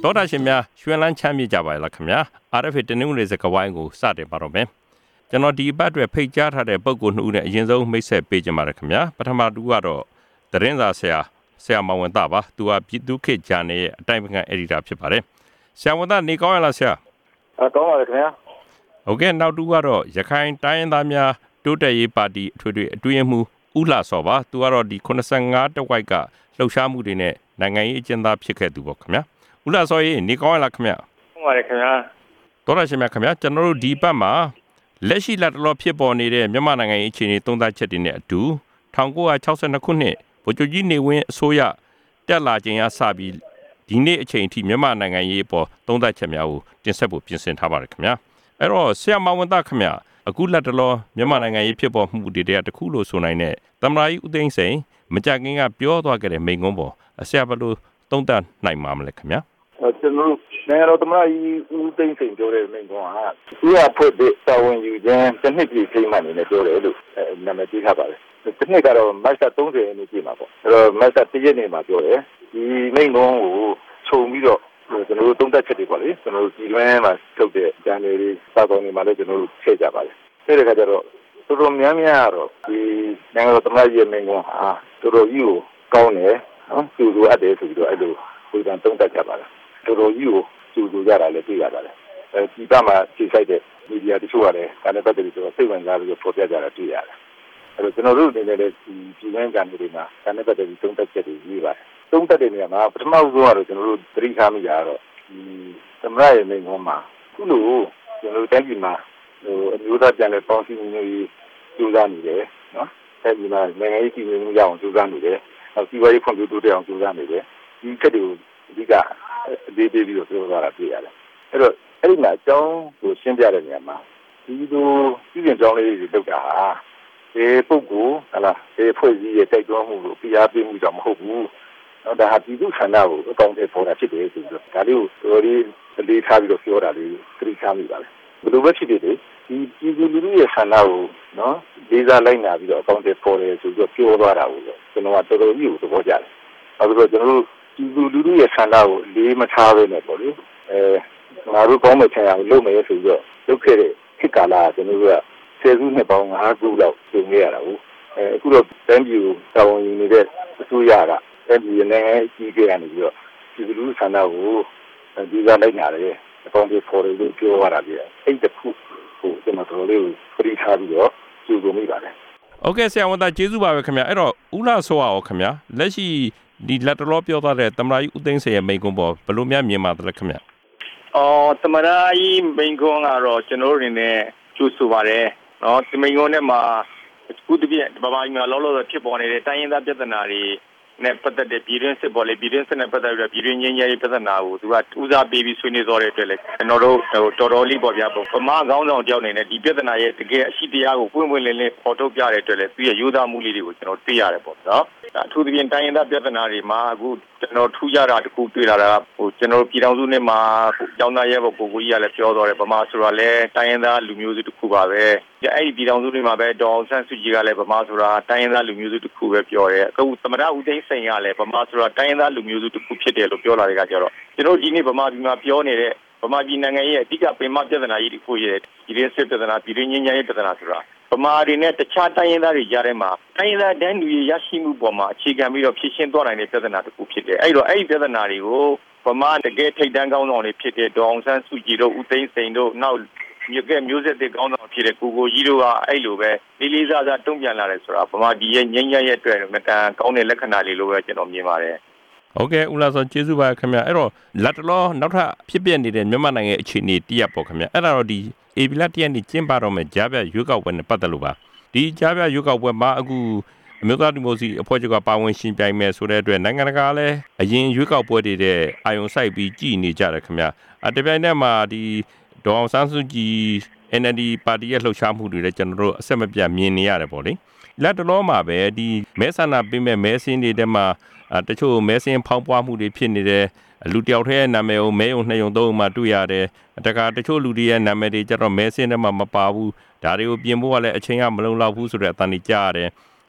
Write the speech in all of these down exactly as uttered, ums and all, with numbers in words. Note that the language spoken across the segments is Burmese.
တော်တာရှင်များရွှေလန်းချမ်းမြေ့ကြပါလားခင်ဗျာ R F A တနင်္ဂနွေစကဝိုင်းကိုစတင်ပါတော့မယ်ကျွန်တော်ဒီအပတ်အတွက်ဖိတ်ကြားထားတဲ့ပုံကိုနှစ်ဦးနဲ့အရင်ဆုံးမိတ်ဆက်ပေးကြပါရခင်ဗျာပထမတူကတော့သတင်းစာဆရာဆရာမောင်ဝန်သားပါသူကပြည်သူ့ခေတ်ဂျာနယ်ရဲ့အတိုင်ပင်ခံအယ်ဒီတာဖြစ်ပါတယ်ဆရာဝန်သားနေကောင်းရလားဆရာအကောင်းပါခင်ဗျာဟုတ်ကဲ့နောက်တူကတော့ရခိုင်တိုင်းရင်းသားများတိုးတက်ရေးပါတီအထွေထွေအတွင်းရေးမှူးဦးလှစောပါသူကတော့ဒီeighty-fiveတဝိုက်ကလှုပ်ရှားမှုတွေနဲ့နိုင်ငံရေးအကျဉ်းသားဖြစ်ခဲ့သူပေါ့ခင်ဗျာဦးလှစောရေးနေကောင်းရလားခင်ဗျာဟုတ်ပါတယ်ခင်ဗျာတော်ရရှင်များခင်ဗျာကျွန်တော်တို့ဒီဘက်မှာလက်ရှိလက်တော်ဖြစ်ပေါ်နေတဲ့မြန်မာနိုင်ငံရေးအခြေအနေသုံးသပ်ချက်တွေနဲ့အတူnineteen sixty-twoခုနှစ်ဗိုလ်ချုပ်ကြီးနေဝင်းအစိုးရတက်လာခြင်းအစပြီးဒီနေ့အချိန်အထိမြန်မာနိုင်ငံရေးပေါ်သုံးသပ်ချက်များကိုတင်ဆက်ဖို့ပြင်ဆင်ထားပါတယ်ခင်ဗျာအဲ့တော့ဆရာမောင်ဝန်သားခင်ဗျာအခုလက်တော်မြန်မာနိုင်ငံရေးဖြစ်ပေါ်မှုတွေတည်းတခုလို့ဆိုနိုင်တဲ့သမ္မတကြီးဦးသိန်းစိန်မကြခင်ကပြောသွားခဲ့တဲ့မိန့်ခွန်းပေါ်ဆရာဘယ်လိုသုံးသပ်နိုင်မှာမလဲခင်ဗျာကျွန်တော်နိုင်ငံတော်သမ္မတကြီးဦးသိန်းစိန်ပြောတဲ့မိန့်ခွန်းဟာသူကဖွင့်တဲ့တာဝန်ယူခြင်းတစ်နှစ်ပြည့်ချိန်မှနေနဲ့ပြောတယ်လို့နာမည်ပေးထားပါတယ်တစ်နှစ်ကတော့မတ်လthirtyရက်နေ့ပြည့်မှာပေါ့အဲ့တော့မတ်လoneရက်နေ့မှာပြောတယ်ဒီမိန့်ခွန်းကိုခြုံပြီးတော့ကျွန်တော်တို့သုံးသပ်ချက်တွေပေါ့လေကျွန်တော်တို့ဒီလွန်းမှာထုတ်တဲ့ဂျာနယ်တွေစာပေတွေမှာလည်းကျွန်တော်တို့ထည့်ကြပါတယ်ထည့်တဲ့အခါကျတော့တော်တော်များများကတော့ဒီနိုင်ငံတော်သမ္မတကြီးရဲ့မိန့်ခွန်းဟာတော်တော်ကြီးကိုကောင်းတယ်နော်သူ့လိုအပ်တယ်ဆိုပြီးတော့အဲ့လိုဝေဖန်သုံးသပ်ကြပါတယ်တော်တော်ကြီးကိုကျူကျူကြတာလည်းသိရပါတယ်အဲဒီကမှခြေဆိုင်တဲ့မီဒီယာတချို့ကလည်းဒါနဲ့ပတ်သက်ပြီးတော့စိတ်ဝင်စားပြီးတော့ဖော်ပြကြတာတွေ့ရတယ်အဲတော့ကျွန်တော်တို့အနေနဲ့လည်းဒီပြည်ပန်းကန်တွေမှာဒါနဲ့ပတ်သက်ပြီးသုံးသပ်ချက်တွေရေးပါတယ်သုံးသပ်တဲ့နေရာမှာပထမဆုံးကတော့ကျွန်တော်တို့သတိထားမိတာကတော့ဒီသမ္မတရဲ့မိန့်ခွန်းမှာခုလိုကျွန်တော်တို့တိုင်းပြည်မှာဟိုအမျိုးသားပြန်လည်ပေါင်းစည်းမှုရေးကြိုးစားနေတယ်နော်အဲဒီမှာနိုင်ငံရေးပြည်မှုရအောင်ကြိုးစားနေတယ်နောက်စီးပွားရေးဖွံ့ဖြိုးတိုးတက်အောင်ကြိုးစားနေတယ်ဒီကက်တွေကိုအဓိကအသေးသေးပြီးတော့ပြောသွားတာတွေ့ရတယ်အဲ့တော့အဲ့ဒီမှာအကြောင်းကိုရှင်းပြတဲ့နေရာမှာဒီလိုပြည်ပြင်ကြောင်းလေးတွေလုပ်တာဟာဒီပုဂ္ဂိုလ်ဟလာဒီဖွဲ့စည်းရဲ့တိုက်တွန်းမှုကိုပြအားပေးမှုကြောင့်မဟုတ်ဘူးတော့ဒါဟာပြည်သူ့ဆန္ဒကိုအကောင့်ထဲပေါ်တာဖြစ်တယ်ဆိုပြီးတော့ဒါလေးကိုတော်တော်လေးလေးထားပြီးတော့ပြောတာလေးသတိထားမိပါလေဘယ်လိုပဲဖြစ်ဖြစ်ဒီပြည်သူလူထုရဲ့ဆန္ဒကိုနော်လေးစားလိုက်နာပြီးတော့အကောင့်ထဲပေါ်တယ်ဆိုပြီးတော့ပြောသွားတာကိုကျွန်တော်ကတော်တော်ကြီးကိုသဘောကျတယ်အဲဒါဆိုတော့ကျွန်တော်တို့ဒီလူလူရဲ့ဆန္ဒကိုလေးမထားဘဲနဲ့ပေါ့လေအဲငါတို့ကောင်းမဲ့ချင်အောင်လုပ်မယ်ဆိုပြီးတော့လုပ်ခဲ့တဲ့ခေတ်ကာလကကျွန်တော်တို့ကဆယ်စုနှစ်ပေါင်းfiveခုလောက်ကျုံခဲ့ရတာကိုအဲအခုတော့တိုင်းပြည်ကိုတာဝန်ယူနေတဲ့အစိုးရကတိုင်းပြည်နိုင်ငံအကြီးအကဲကနေပြီးတော့ဒီလူလူဆန္ဒကိုဒီကလိုက်နာတယ်အကောင့်တွေပေါ်တယ်လို့ပြောရတာပြအဲ့တခုကိုကျွန်တော်တို့လေးကိုပြိထားပြီးတော့ကျူကုန်မိပါတယ်โอเคဆရာဝန်သားကျေးဇူးပါပဲခင်ဗျာအဲ့တော့ဦးလှစောအောင်ခင်ဗျာလက်ရှိဒီလက်တော်ပြောသွားတဲ့သမ္မတကြီးဦးသိန်းစိန်ရဲ့မိန့်ခွန်းပေါ်ဘယ်လိုများမြင်ပါသလဲခင်ဗျ။အော်သမ္မတကြီးမိန့်ခွန်းကတော့ကျွန်တော်တို့အနေနဲ့ကြိုးဆိုပါတယ်နော်ဒီမိန့်ခွန်းထဲမှာအခုတပြည့်ဗမာပြည်မှာလောလောဆယ်ဖြစ်ပေါ်နေတဲ့တိုင်းရင်းသားပြဿနာတွေနဲ့ပတ်သက်တဲ့ပြည်တွင်းစစ်ပေါ်လေပြည်တွင်းစစ်နဲ့ပတ်သက်ပြီးပြည်တွင်းငြိမ်းချမ်းရေးပြဿနာကိုသူကဦးစားပေးပြီးဆွေးနွေးသွားတဲ့အတွက်လေကျွန်တော်တို့ဟိုတော်တော်လေးပေါ့ဗျာဗမာခေါင်းဆောင်တယောက်အနေနဲ့ဒီပြဿနာရဲ့တကယ်အရှိတရားကိုပွင့်ပွင့်လင်းလင်းပေါ်ထုတ်ပြတဲ့အတွက်လေသူရဲ့ရိုးသားမှုလေးတွေကိုကျွန်တော်သိရတယ်ပေါ့နော်အထူးသဖြင့်တိုင်းရင်းသားပြဿနာတွေမှာအခုကျွန်တော်ထူးခြားတာတခုတွေ့လာတာဟိုကျွန်တော်ပြည်ထောင်စုနဲ့မှာကျောင်းသားရဲဘော်ကိုကိုကြီးကလည်းပြောသွားတယ်ဗမာဆိုတာလည်းတိုင်းရင်းသားလူမျိုးစုတစ်ခုပါပဲအဲ့ဒီပြည်ထောင်စုတွေမှာပဲဒေါ်အောင်ဆန်းစုကြည်ကလည်းဗမာဆိုတာတိုင်းရင်းသားလူမျိုးစုတစ်ခုပဲပြောတယ်အခုသမ္မတဦးသိန်းစိန်ကလည်းဗမာဆိုတာတိုင်းရင်းသားလူမျိုးစုတစ်ခုဖြစ်တယ်လို့ပြောလာတဲ့အခါကျတော့ကျွန်တော်ဒီနေ့ဗမာပြည်မှာပြောနေတဲ့ဗမာပြည်နိုင်ငံရဲ့အဓိကပင်မပြဿနာကြီးတစ်ခုရဲ့ဒီရင်းစစ်ပြဿနာပြည်ရင်းငြိမ်းချမ်းရေးပြဿနာဆိုတာဗမာတွေနဲ့တခြားတိုင်းရင်းသားတွေကြားထဲမှာတိုင်းရင်းသားတန်းတူရရှိမှုပေါ်မှာအခြေခံပြီးတော့ဖြည့်ရှင်းသွားနိုင်တဲ့ပြဿနာတစ်ခုဖြစ်တယ်အဲ့တော့အဲ့ဒီပြဿနာတွေကိုဗမာတကယ်ထိပ်တန်းကောင်းဆောင်တွေဖြစ်တဲ့ဒေါ်အောင်ဆန်းစုကြည်တို့ဦးသိန်းစိန်တို့နောက်မြို့ကမျိုးဆက်တွေကောင်းဆောင်ဖြစ်တဲ့ကိုကိုကြီးတို့ကအဲ့လိုပဲလေးလေးစားစားတုံ့ပြန်လာတယ်ဆိုတာဗမာပြည်ရဲ့ငြိမ်းချမ်းရေးအတွက်မတန်ကောင်းတဲ့လက္ခဏာလေးလို့ပဲကျွန်တော်မြင်ပါတယ်ဟုတ်ကဲ့ဦးလာစောကျေးဇူးပါခင်ဗျအဲ့တော့လက်တော်နောက်ထပ်ဖြစ်ပြနေတဲ့မြန်မာနိုင်ငံအခြေအနေတရက်ပေါ့ခင်ဗျအဲ့ဒါတော့ဒီအေပီလာတရက်နေ့ကျင်းပတော့မယ်ကြားပြရွေးကောက်ပွဲနဲ့ပတ်သက်လို့ပါဒီကြားပြရွေးကောက်ပွဲမှာအခုအမျိုးသားဒီမိုကရေစီအဖွဲ့ချုပ်ကပါဝင်ရှင်ပြိုင်မယ်ဆိုတဲ့အတွက်နိုင်ငံတကာလည်းအရင်ရွေးကောက်ပွဲတွေတဲ့အာယုံစိုက်ပြီးကြည်နေကြတယ်ခင်ဗျအတပြိုင်တည်းမှာဒီဒေါ်အောင်ဆန်းစုကြည် N L D ပါတီရဲ့လှုပ်ရှားမှုတွေလည်းကျွန်တော်တို့အဆက်မပြတ်မြင်နေရတယ်ပေါ့လေလက်တော်မှာပဲဒီမဲဆန္ဒပေးမဲ့မဲစင်းတွေထဲမှာတချို့မဲစင်းဖောင်းပွားမှုတွေဖြစ်နေတယ်လူတယောက်တည်းရဲ့နာမည်ကိုမဲယုံနှစ်ယုံသုံးမှတွေ့ရတယ်တခါတချို့လူတွေရဲ့နာမည်တွေကျတော့မဲစင်းထဲမှာမပါဘူးဒါတွေကိုပြင်ဖို့ကလည်းအချိန်ကမလုံလောက်ဘူးဆိုတဲ့အတန်ကြီးကြားရတယ်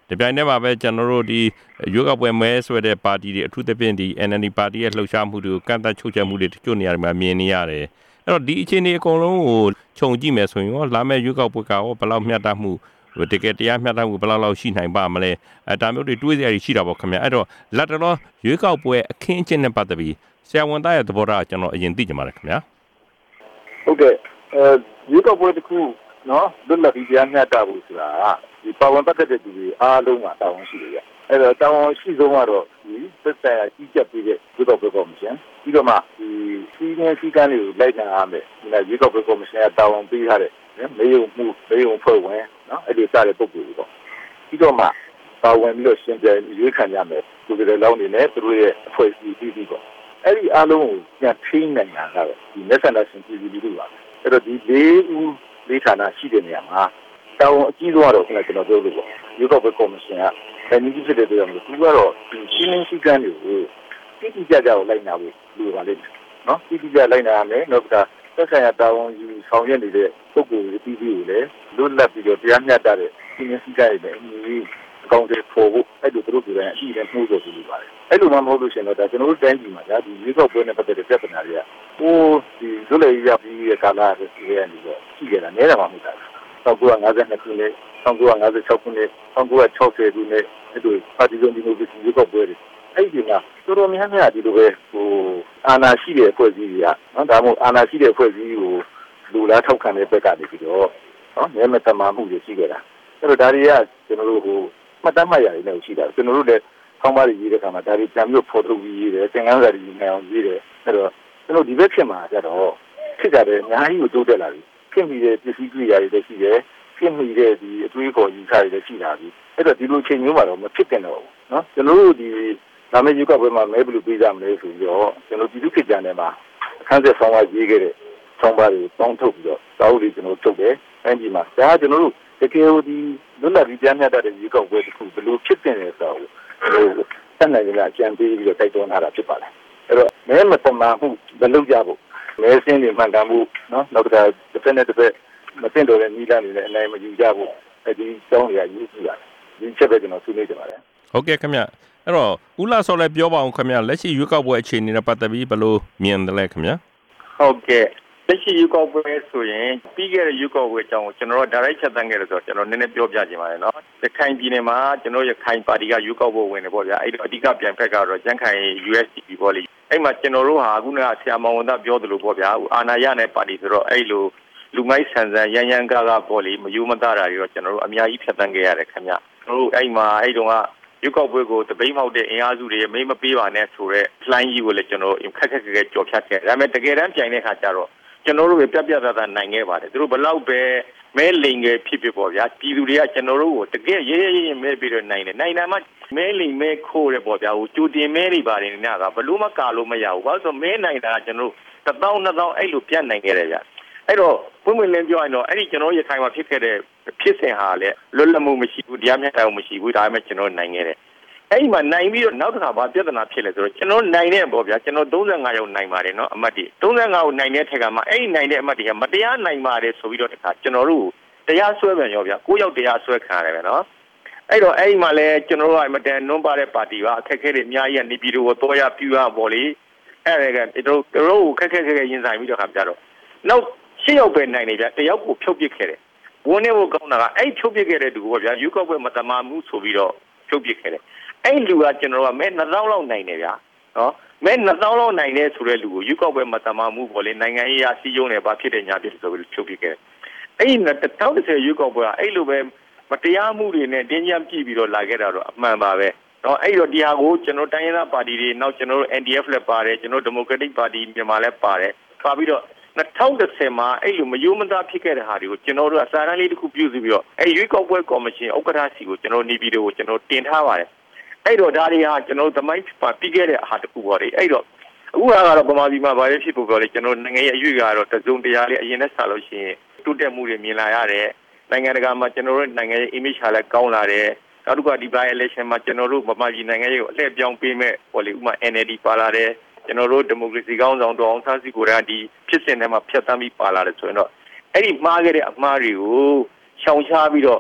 ဒီပြိုင်ထဲမှာပဲကျွန်တော်တို့ဒီရွေးကောက်ပွဲမဲဆွဲတဲ့ပါတီတွေအထူးသဖြင့်ဒီ N L D ပါတီရဲ့လှုပ်ရှားမှုတွေကိုကန့်သတ်ချုပ်ချယ်မှုတွေတချို့နေရာတွေမှာမြင်နေရတယ်အဲ့တော့ဒီအခြေအနေအကုန်လုံးကိုခြုံကြည့်မယ်ဆိုရင်ရောလာမယ့်ရွေးကောက်ပွဲကရောဘယ်လောက်မျှတမှုတကယ်တရားမျှတမှုဘယ်လောက်လောက်ရှိနိုင်ပါမလဲအဲဒါမျိုးတွေတွေးစရာရှိတာပေါ့ခင်ဗျအဲ့တော့လက်တော်ရွေးကောက်ပွဲအခင်းအကျင်းနဲ့ပတ်သက်ပြီးဆရာဝန်သားရဲ့သဘောထားကျွန်တော်အရင်သိကြပါတယ်ခင်ဗျာဟုတ်ကဲ့အဲရွေးကောက်ပွဲတစ်ခုနော်လွတ်လပ်ပြီးတရားမျှတဖို့ဆိုတာဒီပါဝင်ပတ်သက်တဲ့သူတွေအားလုံးကတာဝန်ရှိတယ်ဗျအဲ့တော့တာဝန်ရှိဆုံးကတော့ဒီသက်ဆိုင်ရာကြီးကြပ်ပြီးတဲ့ရွေးကောက်ပွဲကော်မရှင်ပြီးတော့မှဒီစီးနေစည်းကမ်းတွေကိုလိုက်နာရမယ်ဒီကရွေးကောက်ပွဲကော်မရှင်ကတာဝန်ပေးထားတဲ့မေယုံမှုမေယုံဖွဲ့ဝင်နော်အဲ့ဒီစားတဲ့ပုံစံတွေပေါ့ပြီးတော့မှပါဝင်ပြီးတော့ရှင်ပြန်ရွေးခံရမယ်သူတွေလောင်းနေနဲ့သူတို့ရဲ့အဖွဲ့အစည်းပြီးပြီးပေါ့အဲ့ဒီအားလုံးကိုပြန်ထိန်းနိုင်တာကတော့ဒီ National Security တို့ပါအဲ့တော့ဒီလေးဦးလေးဌာနရှိတဲ့နေရာမှာတောင်းအကြီးဆုံးကတော့ကျွန်တော်ပြောလို့ပေါ့ရွေးကောက်ပွဲကော်မရှင်ကဗန်နီးဖြစ်တဲ့တရားမျိုးသူကတော့ဒီရှင်းလင်းစည်းကမ်းတွေကိုတိတိကျကျကိုလိုက်နာဖို့လိုပါလိမ့်မယ်နော်တိတိကျလိုက်နာရမယ်နောက်ကသက်ဆိုင်ရာတာဝန်ယူဆောင်ရွက်နေတဲ့ပုဂ္ဂိုလ်တွေပြီးပြီးကိုလည်းလွတ်လပ်ပြီးတော့တရားမျှတတဲ့ရှင်းလင်းစည်းကမ်းတွေနဲ့အညီအကောင့်တွေပေါ်ဖို့အဲ့လိုသူတို့ပြည်တိုင်းအရှိနဲ့နှိုးဆော်ပြီးပါတယ်အဲ့လိုမှမဟုတ်လို့ရှိရင်တော့ဒါကျွန်တော်တို့တိုင်းပြည်မှာဒါဒီရွေးကောက်ပွဲနဲ့ပတ်သက်တဲ့ပြဿနာတွေကဟိုဒီလွတ်လပ်ရေးရပြီးတဲ့ကာလတွေရှိရနေတော့ရှိကြတာနဲတယ်မှမဟုတ်တာ၁၉၅၂ခုနှစ်၁၉၅၆ခုနှစ်၁၉၆၀ခုနှစ်အဲ့လိုပါတီစုံဒီမိုကရေစီရွေးကောက်ပွဲတွေအဲ့ဒီမှာတော်တော်များများဒီလိုပဲဟိုအာဏာရှိတဲ့အဖွဲ့အစည်းတွေကနော်ဒါမှမဟုတ်အာဏာရှိတဲ့အဖွဲ့အစည်းကိုလူလားထောက်ခံတဲ့ဘက်ကနေပြီးတော့နော်ညမတမာမှုတွေရှိကြတာအဲ့တော့ဒါတွေကကျွန်တော်တို့ဟိုမှတ်တမ်းမှတ်ရည်လည်းရှိတာကျွန်တော်တို့လည်းဆောင်းပါးရေးတဲ့အခါမှာဒါတွေပြန်ပြီးဖော်ထုတ်ပြီးရေးတယ်သင်ခန်းစာတွေနိုင်အောင်ရေးတယ်အဲ့တော့ကျွန်တော်ဒီဘက်ဖြစ်မှာကြတော့ဖြစ်ကြတယ်အများကြီးကိုတိုးတက်လာပြီဖြစ်ပြီးတဲ့ပစ္စည်းကိရိယာတွေလည်းရှိတယ်ဖြစ်မိတဲ့ဒီအတွေးခေါ်ယူဆတွေလည်းရှိလာပြီအဲ့တော့ဒီလိုချိန်မျိုးမှာတော့မဖြစ်တင်တော့ဘူးနော်ကျွန်တော်တို့ဒီနာမည်ယူကပွဲမှာမဲဘယ်လိုပေးကြမလဲဆိုပြီးတော့ကျွန်တော်ပြည်သူ့ခေတ်ကြံထဲမှာအခန်းဆက်ဆောင်းပါးရေးခဲ့တဲ့ဆောင်းပါးတွေပေါင်းထုတ်ပြီးတော့စာအုပ်တွေကျွန်တော်ထုတ်တယ်အဲ့ဒီမှာဒါကကျွန်တော်တို့တကယ်လို့ဒီလွတ်လပ်ပြီးပြန်မြတ်တဲ့ရေကောက်ပွဲတစ်ခုဘယ်လိုဖြစ်တင်လဲဆိုတော့ဟိုဆက်နိုင်ကြအကြံပေးပြီးတော့တိုက်တွန်းထားတာဖြစ်ပါတယ်အဲ့တော့မဲမတမာမှုမလုပ်ကြဘူးမဲစင်းတွေမှန်ကန်မှုနော်နောက်တစ်ခါတစ်ဖက်နဲ့တစ်ဖက်မသိတော့တဲ့နီးလာနေတဲ့အနိုင်မယူကြဘူးအဲဒီတောင်းရရေးကြည့်ရတယ်ဒီချက်ပဲကျွန်တော်ဆွေးနွေးကြပါတယ်ဟုတ်ကဲ့ခင်ဗျအဲ့တော့ဦးလာစောလည်းပြောပါအောင်ခင်ဗျလက်ရှိရွေးကောက်ပွဲအခြေအနေနဲ့ပတ်သက်ပြီးဘယ်လိုမြင်တယ်လဲခင်ဗျဟုတ်ကဲ့လက်ရှိရွေးကောက်ပွဲဆိုရင်ပြီးခဲ့တဲ့ရွေးကောက်ပွဲအကြောင်းကိုကျွန်တော်တို့ direct ချက်တန်းခဲ့တယ်ဆိုတော့ကျွန်တော်နည်းနည်းပြောပြချင်ပါတယ်နော်ရခိုင်ပြည်နယ်မှာကျွန်တော်ရခိုင်ပါတီကရွေးကောက်ပွဲဝင်တယ်ပေါ့ဗျာအဲ့တော့အဓိကပြန်ဖက်ကတော့ရန်ခိုင် U S D P ပေါ့လေအဲ့မှာကျွန်တော်တို့ဟာအခုနကဆရာမောင်ဝန်သားပြောသလိုပေါ့ဗျာအာဏာရတဲ့ပါတီဆိုတော့အဲ့လိုလူမိုက်ဆန်ဆန်ရန်ရန်ကားကားပေါ့လေမယိုးမသားတာတွေတော့ကျွန်တော်တို့အများကြီးဖြတ်တန်းခဲ့ရတယ်ခင်ဗျကျွန်တော်တို့အဲ့မှာအဲ့တုန်းကရွေးကောက်ပွဲကိုတပိတ်မောက်တဲ့အင်အားစုတွေမိမပေးပါနဲ့ဆိုတော့ line ကြီးကိုလည်းကျွန်တော်ခက်ခက်ခက်ခက်ကြော်ဖြတ်ခဲ့ဒါပေမဲ့တကယ်တမ်းပြိုင်တဲ့ခါကျတော့ကျွန်တော်တို့ပဲပြပြသားသားနိုင်ခဲ့ပါတယ်သူတို့ဘလောက်ပဲမဲလိန်ငယ်ဖြစ်ဖြစ်ပေါ့ဗျာပြည်သူတွေကကျွန်တော်တို့ကိုတကယ်ရဲရဲရဲမဲပြီးတော့နိုင်တယ်နိုင်တယ်မှမဲလိန်မဲခိုးတယ်ပေါ့ဗျာဟိုကြိုတင်မဲတွေပါတယ်နေတာကဘလို့မကာလို့မရဘူးဘာလို့ဆိုမဲနိုင်တာကျွန်တော်တို့တစ်သောင်းနှစ်သောင်းအဲ့လိုပြတ်နိုင်ခဲ့တယ်ဗျအဲ့တော့ပွင့်ပွင့်လင်းပြောရင်တော့အဲ့ဒီကျွန်တော်ရခိုင်မှာဖြစ်ခဲ့တဲ့ဖြစ်စဉ်ဟာလည်းလွတ်လပ်မှုမရှိဘူးတရားမျှတမှုမရှိဘူးဒါပေမဲ့ကျွန်တော်နိုင်ခဲ့တယ်အဲ့ဒီမှာနိုင်ပြီးတော့နောက်တစ်ခါဘာပြဿနာဖြစ်လဲဆိုတော့ကျွန်တော်နိုင်တဲ့ပေါ့ဗျာကျွန်တော်၃၅ရောက်နိုင်ပါတယ်နော်အမတ်တွေ၃၅ကိုနိုင်တဲ့ထက်ကမှအဲ့ဒီနိုင်တဲ့အမတ်တွေကမတရားနိုင်ပါတယ်ဆိုပြီးတော့တခါကျွန်တော်တို့တရားစွဲပြန်ရောဗျာ၉ရောက်တရားစွဲခံရတယ်ပဲနော်အဲ့တော့အဲ့ဒီမှာလဲကျွန်တော်တို့ကမတန်နွန်းပါတဲ့ပါတီကအခက်ခဲတွေအများကြီးကနေပြည်တော်ကိုတော့ရပြူရပေါ့လေအဲ့ဒါကတို့တို့ခက်ခက်ခဲခဲရင်ဆိုင်ပြီးတော့ခါကြတော့နောက်ရှစ်ရောက်ပဲနိုင်နေဗျာတယောက်ကိုဖြုတ်ပစ်ခဲ့တယ်ဝန်းနေဖို့ကောင်းတာကအဲ့ဖြုတ်ပစ်ခဲ့တဲ့သူပေါ့ဗျာယူကောက်ပွဲမတမာမှုဆိုပြီးတော့ဖြုတ်ပစ်ခဲ့တယ်အဲ့လူကကျွန်တော်ကမဲနှစ်သောင်းလောက်နိုင်တယ်ဗျာနော်မဲနှစ်သောင်းလောက်နိုင်တယ်ဆိုတဲ့လူကိုယူကောက်ပွဲမတမာမှုပေါ့လေနိုင်ငံရေးအစည်းအရုံးနဲ့ဘာဖြစ်တဲ့ညာဖြစ်ဆိုပြီးဖြုတ်ပစ်ခဲ့တယ်အဲ့ဒီ၂၀၁၀ယူကောက်ပွဲကအဲ့လိုပဲမတရားမှုတွေနဲ့တင်းကျပ်ပြစ်ပြီးတော့လာခဲ့တာတော့အမှန်ပါပဲနော်အဲ့တော့ဒီဟာကိုကျွန်တော်တိုင်းရင်းသားပါတီတွေနောက်ကျွန်တော်တို့ N D F လည်းပါတယ်ကျွန်တော် Democratic Party မြန်မာလည်းပါတယ်ပါပြီးတော့၂၀၁၀မှာအဲ့လိုမယိုးမသားဖြစ်ခဲ့တဲ့ဟာတွေကိုကျွန်တော်တို့အစာရန်လေးတစ်ခုပြုစုပြီးတော့အဲ့ရွေးကောက်ပွဲကော်မရှင်ဥက္ကဋ္ဌစီကိုကျွန်တော်နေပြည်တော်ကိုကျွန်တော်တင်ထားပါတယ်အဲ့တော့ဒါတွေဟာကျွန်တော်တို့သမိုင်းပြီးခဲ့တဲ့အဟာတစ်ခုပေါ့လေအဲ့တော့အခုကတော့ဗမာပြည်မှာဗာရဖြစ်ဖို့ပြောလေကျွန်တော်နိုင်ငံရဲ့အရွေ့ကတော့တစုံတရာလေးအရင်နဲ့ဆက်လို့ရှိရင်တိုးတက်မှုတွေမြင်လာရတယ်နိုင်ငံတကာမှာကျွန်တော်တို့နိုင်ငံရဲ့ image ဟာလည်းကောင်းလာတယ်နောက်တစ်ခါဒီ by election မှာကျွန်တော်တို့ဗမာပြည်နိုင်ငံရဲ့အလှည့်ပြောင်းပေးမဲ့ပေါ့လေဥပမာ N L D ပါလာတယ်ကျွန်တော်တို့ဒီမိုကရေစီကောင်းဆောင်တော်အောင်ဆန်းစုကြည်ကဒီဖြစ်စဉ်ထဲမှာဖျက်ဆီးပြီးပါလာတယ်ဆိုရင်တော့အဲ့ဒီမှားခဲ့တဲ့အမှားတွေကိုရှောင်ရှားပြီးတော့တ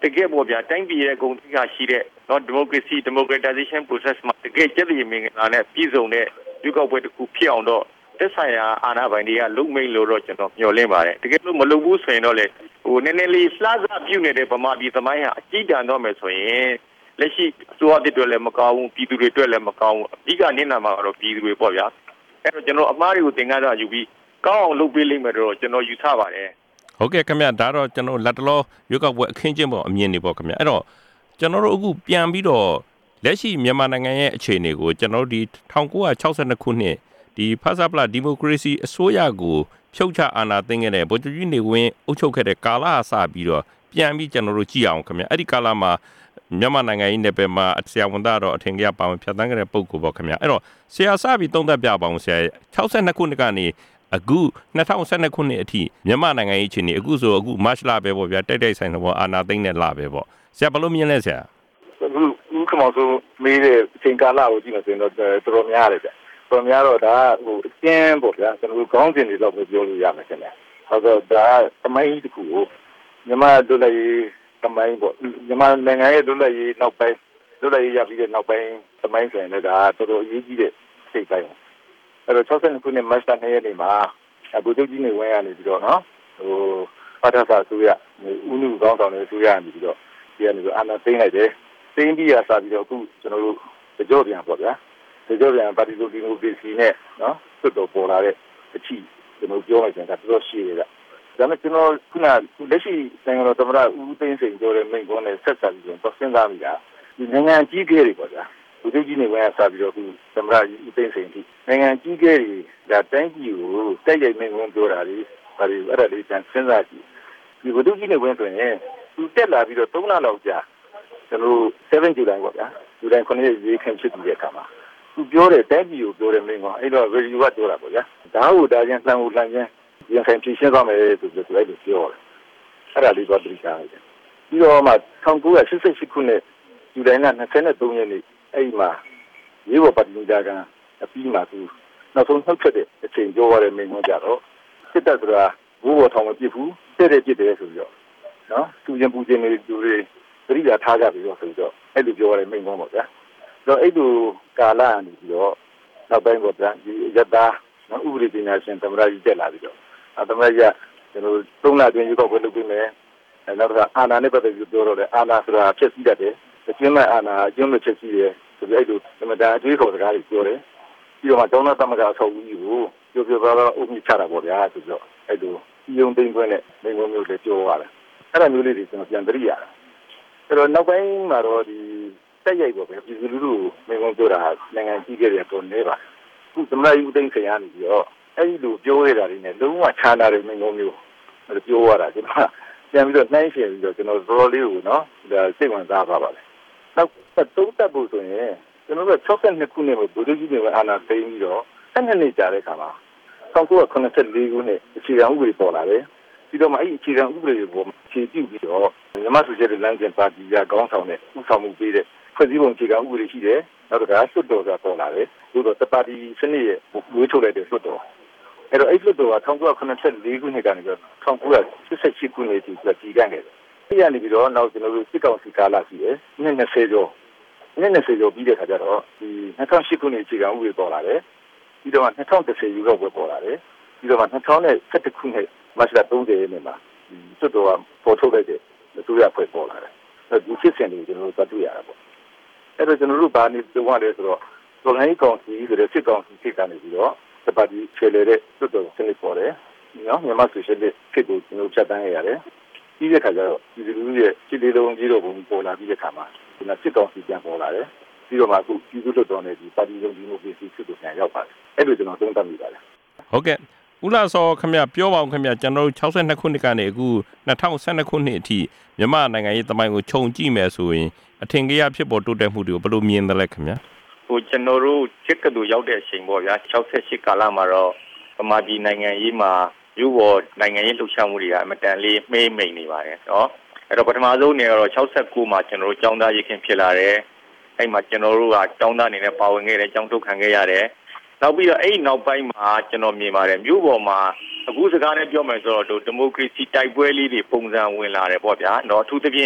တကယ်ပေါ့ဗျာတိုင်းပြည်ရဲ့ဂုဏ်သိက္ခာရှိတဲ့နော် democracy democratization process မှာတကယ်ကြည်ရမင်္ဂလာနဲ့ပြည်စုံတဲ့ရွေးကောက်ပွဲတစ်ခုဖြစ်အောင်တော့သက်ဆိုင်ရာအာဏာပိုင်တွေကလုံမိတ်လို့တော့ကျွန်တော်မျှော်လင့်ပါတယ်တကယ်လို့မလုပ်ဘူးဆိုရင်တော့လေဟိုနည်းနည်းလေးလှစားပြုတ်နေတဲ့ဗမာပြည်သမိုင်းဟာအကြီးတန်းတော့မယ်ဆိုရင်လက်ရှိအစိုးရတစ်တွေလည်းမကောင်းဘူးပြည်သူတွေအတွက်လည်းမကောင်းဘူးအဓိကနည်းနာမှာတော့ပြည်သူတွေပေါ့ဗျာအဲ့တော့ကျွန်တော်အမားတွေကိုသင်ခန်းစာယူပြီးကောင်းအောင်လုပ်ပေးလိမ့်မယ်တော့ကျွန်တော်ယူဆပါတယ်ဟုတ်ကဲ့ခင်ဗျဒါတော့ကျွန်တော်လက်တလောရွေးကောက်ပွဲအခင်းကျင်းပေါ်အမြင်တွေပေါ့ခင်ဗျအဲ့တော့ကျွန်တော်တို့အခုပြန်ပြီးတော့လက်ရှိမြန်မာနိုင်ငံရဲ့အခြေအနေကိုကျွန်တော်တို့ဒီ၁၉၆၂ခုနှစ်ဒီဖဆပလဒီမိုကရေစီအစိုးရကိုဖြုတ်ချအာဏာသိမ်းခဲ့တဲ့ဗိုလ်ချုပ်ကြီးနေဝင်းအုပ်ချုပ်ခဲ့တဲ့ကာလအစပြီးတော့ပြန်ပြီးကျွန်တော်တို့ကြည့်အောင်ခင်ဗျအဲ့ဒီကာလမှာမြန်မာနိုင်ငံရေးနယ်ပယ်မှာဆရာဝန်သားတော့အထင်ကြီးပါဝင်ဖြတ်သန်းခဲ့တဲ့ပုံကိုပေါ့ခင်ဗျအဲ့တော့ဆရာစပြီးသုံးသပ်ပြပါအောင်ဆရာ၆၂ခုနှစ်ကနေအခု၂၀၁၂ခုနှစ်အထိမြန်မာနိုင်ငံရေးအခြေအနေအခုဆိုအခုမတ်လပဲပေါ့ဗျာတိုက်တိုက်ဆိုင်တော့အာဏာသိမ်းတဲ့လပဲပေါ့ဆရာဘယ်လိုမြင်လဲဆရာအခုဦးခမောင်ဆိုမေးတဲ့အချိန်ကာလကိုကြည့်လို့ဆိုရင်တော့တော်တော်များတယ်ဗျတော်များတော့ဒါဟိုအကျဉ်းပေါ့ဗျာကျွန်တော်တို့ခေါင်းစဉ်တွေတော့ပြောလို့ရမယ်ခင်ဗျဟုတ်တော့ဒါသမိုင်းတစ်ခုကိုမြန်မာတို့လည်းသမိုင်းပေါ့မြန်မာနိုင်ငံရဲ့တို့လည်းနောက်ပိုင်းတို့လည်းရပြီးတဲ့နောက်ပိုင်းသမိုင်းဆိုရင်လည်းဒါတော်တော်အရေးကြီးတဲ့စိတ်ပိုင်းအဲ့တော့၆၂ခုနှစ်မတ်လ၂ရက်နေ့မှာဗိုလ်ချုပ်ကြီးနေဝင်းရနေပြီးတော့နော်ဟိုပထမအစိုးရဦးနုကောင်းဆောင်တဲ့အစိုးရနေပြီးတော့ဒီကနေအာဏာသိမ်းလိုက်တယ်သိမ်းပြီးရစားပြီးတော့အခုကျွန်တော်တို့ကြော့ပြန်ပေါ့ဗျာကြော့ပြန်ပါတီလိုဒီမိုကရေစီနဲ့နော်တွတ်တော်ပေါ်လာတဲ့အချီကျွန်တော်ပြောလိုက်ရင်ဒါတော်တော်ရှိတယ်ဗျဒါနဲ့ကျွန်တော်ခုနလက်ရှိနိုင်ငံတော်သမ္မတဦးသိန်းစိန်ပြောတဲ့မိန့်ခွန်းနဲ့ဆက်ဆက်ပြီးတော့စဉ်းစားမိတာဒီနိုင်ငံကြီးခဲ့တွေပေါ့ဗျာဗိုလ်ချုပ်ကြီးနေဝင်းရစားပြီးတော့အခုသမ္မတဦးသိန်းစိန်အထိနိုင်ငံကြီးခဲ့တွေဒါတိုင်းပြည်ကိုတိုက်ရိုက်မိန့်ခွန်းပြောတာတွေဒါတွေအဲ့ဒါလေးပြန်စဉ်းစားကြည့်ဒီဗိုလ်ချုပ်ကြီးနေဝင်းဆိုရင်သူတက်လာပြီးတော့သုံးလလောက်ကြာကျွန်တော်7 July ပေါ့ဗျာ July ခုနှစ်ရေးခင်းဖြစ်ပြီးတဲ့အခါမှာသူပြောတဲ့တိုင်းပြည်ကိုပြောတဲ့မိန့်ခွန်းအဲ့တော့ review ကပြောတာပေါ့ဗျာဒါကိုဒါချင်းလှမ်းဖို့လှမ်းချင်းပြန်ဆိုင်ဖြည့်ရှင်းသွားမယ်ဆိုပြီးသူအဲ့လိုပြောတယ်အဲ့ဒါလေးတော့သိချာတယ်ပြီးတော့မှ၁၉၈၈ခုနှစ်ဇူလိုင်လ၂၃ရက်နေ့အဲ့မှာရေးပေါ်ပါတီကြားကအပြီးမှာသူနောက်ဆုံးနှုတ်ထွက်တဲ့အချိန်ပြောရတဲ့မိန့်ခွန်းကြတော့စစ်တပ်ဆိုတာဘိုးဘော်ထောင်မပြစ်ဘူးတဲ့တဲ့ပြစ်တယ်ဆိုပြီးတော့နော်သူရင်ပူခြင်းတွေသူတွေသတိထားထားကြပြီးတော့ဆိုတော့အဲ့လိုပြောရတဲ့မိန့်ခွန်းပေါ့ဗျာတော့အဲ့လိုကာလကနေပြီးတော့နောက်ပိုင်းပေါ့ဗျာဒီရတ္တာနော်ဥပဒေပညာရှင်သမ္မတကြီးတက်လာပြီးတော့သမ္မတကြီးကကျွန်တော်သုံးလအတွင်းရွေးကောက်ပွဲလုပ်ပြီးမယ်နောက်တော့အာဏာနဲ့ပတ်သက်ပြီးပြောတော့တယ်အာဏာဆိုတာဖြစ်စည်းတတ်တယ်အကျဉ်းမဲ့အာဏာအကျဉ်းမဲ့ဖြစ်စည်းတယ်ဆိုပြီးအဲ့လိုသမ္မတအတွေးခေါ်စကားတွေပြောတယ်ပြီးတော့မှကျောင်းသားသမဂ္ဂအဆောက်အဦကြီးကိုပြောပြောပါတော့အုပ်မြစ်ချတာပေါ့ဗျာဆိုတော့အဲ့လိုပြည်ုံသိမ်းခွင့်နဲ့မိန့်ခွန်းမျိုးတွေပြောရတယ်အဲ့ဒါမျိုးလေးတွေကျွန်တော်ပြန်သတိရတာအဲ့တော့နောက်ပိုင်းမှာတော့ဒီတက်ရိုက်ပေါ့ဗျာပြည်သူလူထုမိန့်ခွန်းပြောတာနိုင်ငံကြီးခဲ့တဲ့ပုံနေပါခုသမ္မတကြီးဦးသိန်းစိန်ကနေပြီးတော့အဲ့ဒီလိုပြောရတာတွေနဲ့လုံးဝခြားနာတဲ့မိန့်ခွန်းမျိုးပြောရတာကျွန်တော်ပြန်ပြီးတော့နှိုင်းယှဉ်ပြီးတော့ကျွန်တော်တော်လေးကိုနော်ဒါစိတ်ဝင်စားပါပါလေနောက်သုံးသက်ဖို့ဆိုရင်ကျွန်တော်တို့၆၂ခုနှစ်မှာဗိုလ်ချုပ်ကြီးနေအာဏာသိမ်းပြီးတော့၁၂နှစ်ကြာတဲ့အခါမှာ၁၉၇၄ခုနှစ်အခြေခံဥပဒေပေါ်လာတယ်ပြီးတော့မှအဲ့ဒီအခြေခံဥပဒေကိုခြေပြုပြီးတော့မြန်မာဆိုရှယ်လမ်းစဉ်ပါတီကခေါင်းဆောင်တဲ့ဥဆောင်မှုပေးတဲ့ဖွဲ့စည်းပုံအခြေခံဥပဒေရှိတယ်နောက်တစ်ခါလွှတ်တော်ကပေါ်လာတယ်သို့တော့တပါတီစနစ်ရဲ့ဝေးထုတ်လိုက်တဲ့လွှတ်တော်အဲ့တော့အဲ့လွှတ်တော်က၁၉၇၄ခုနှစ်ကနေပြီးတော့၁၉၈၈ခုနှစ်ထိပြည်ကန့်ခဲ့တယ်ဒီကနေပြီးတော့နောက်ကျွန်တော်တို့စစ်ကောင်စီကာလရှိတယ်နှစ်၂၀ကျော်နှစ်၂၀ကျော်ပြီးတဲ့ခါကျတော့ဒီ၂၀၀၈ခုနှစ်အခြေခံဥပဒေပေါ်လာတယ်ပြီးတော့၂၀၁၀ယူတော့ပေါ်လာတယ်ပြီးတော့၂၀၁၁ခုနှစ်မတ်လ၃၀ရက်နေ့မှာဒီလွှတ်တော်ကပေါ်ထုတ်လိုက်တဲ့အစိုးရဖွဲ့ပေါ်လာတယ်ဒီဖြစ်စဉ်တွေကျွန်တော်တို့တွေ့ရတာပေါ့အဲ့တော့ကျွန်တော်တို့ဗာနေပြောရလဲဆိုတော့တော်လိုင်းကောင်စီဆိုတဲ့စစ်ကောင်စီစစ်ကနေပြီးတော့တပါတီခြေလေတဲ့တွတ်တော်စနစ်ပေါ်တယ်နော်မြန်မာဆိုရှယ်လစ်ခေတ်ကိုကျွန်တော်ဖြတ်တန်းရရတယ်ပြီးတဲ့ခါကျတော့ဒီလူတွေရဲ့စစ်လေးလုံးကြီးတော့ဘုံပေါ်လာပြီးတဲ့ခါမှာဒီမှာစစ်ကောင်စီပြန်ပေါ်လာတယ်ပြီးတော့မှအခုပြည်သူ့လွှတ်တော်နဲ့ဒီပါတီလုံးဒီမိုကရေစီစစ်ကိုပြန်ရောက်ပါတယ်အဲ့လိုကျွန်တော်သုံးသပ်မိပါတယ်ဟုတ်ကဲ့ဦးလာစောခင်ဗျပြောပါအောင်ခင်ဗျကျွန်တော်တို့၆၂ခုနှစ်ကနေအခု၂၀၁၂ခုနှစ်အထိမြန်မာနိုင်ငံရေးသမိုင်းကိုခြုံကြည့်မယ်ဆိုရင်အထင်ကြီးဖြစ်ပေါ်တိုးတက်မှုတွေကိုဘယ်လိုမြင်သလဲခင်ဗျဟိုကျွန်တော်တို့စစ်ကတူရောက်တဲ့အချိန်ပေါ့ဗျာ၆၈ကာလမှာတော့ဗမာပြည်နိုင်ငံရေးမှာယူဘော်နိုင်ငံရေးလှုပ်ရှားမှုတွေကအမတန်လေးမှေးမိန်နေပါတယ်နော်အဲ့တော့ပထမဆုံးနေတော့၆၉မှာကျွန်တော်တို့ကျောင်းသားရေးခင်ဖြစ်လာတယ်အဲ့မှာကျွန်တော်တို့ကကျောင်းသားအနေနဲ့ပါဝင်ခဲ့တယ်ကျောင်းထုတ်ခံခဲ့ရတယ်နောက်ပြီးတော့အဲ့နောက်ပိုင်းမှာကျွန်တော်မြင်ပါတယ်မြို့ပေါ်မှာအခုစကားနဲ့ပြောမယ်ဆိုတော့ဒီမိုကရေစီတိုက်ပွဲလေးတွေပုံစံဝင်လာတယ်ပေါ့ဗျာเนาะအထူးသဖြင့်